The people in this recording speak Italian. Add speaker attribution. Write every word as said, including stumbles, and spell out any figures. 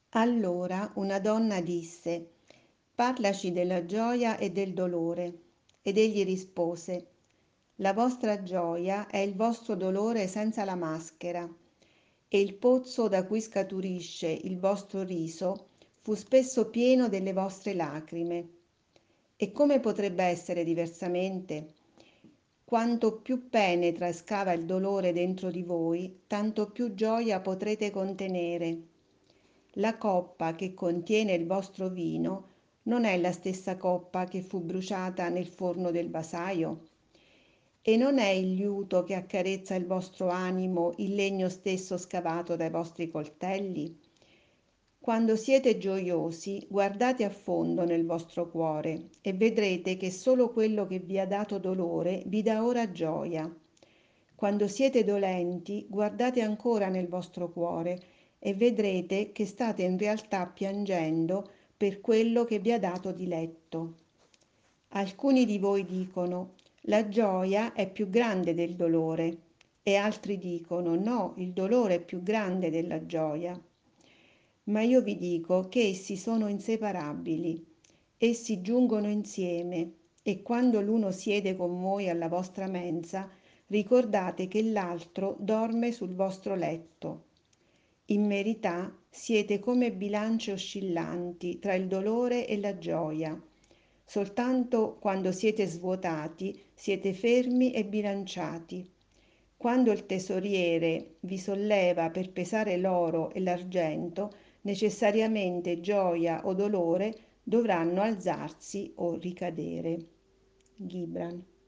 Speaker 1: Allora una donna disse: Parlaci della gioia e del dolore. Ed egli rispose: La vostra gioia è il vostro dolore senza la maschera, e il pozzo da cui scaturisce il vostro riso fu spesso pieno delle vostre lacrime. E come potrebbe essere diversamente? Quanto più penetra e scava il dolore dentro di voi, tanto più gioia potrete contenere. La coppa che contiene il vostro vino non è la stessa coppa che fu bruciata nel forno del vasaio? E non è il liuto che accarezza il vostro animo il legno stesso scavato dai vostri coltelli? Quando siete gioiosi, guardate a fondo nel vostro cuore e vedrete che solo quello che vi ha dato dolore vi dà ora gioia. Quando siete dolenti, guardate ancora nel vostro cuore e vedrete che state in realtà piangendo per quello che vi ha dato diletto. Alcuni di voi dicono: la gioia è più grande del dolore, e altri dicono: no, il dolore è più grande della gioia. Ma io vi dico che essi sono inseparabili, essi giungono insieme, e quando l'uno siede con voi alla vostra mensa, ricordate che l'altro dorme sul vostro letto. In verità siete come bilance oscillanti tra il dolore e la gioia. Soltanto quando siete svuotati siete fermi e bilanciati. Quando il tesoriere vi solleva per pesare l'oro e l'argento, necessariamente gioia o dolore dovranno alzarsi o ricadere. Gibran.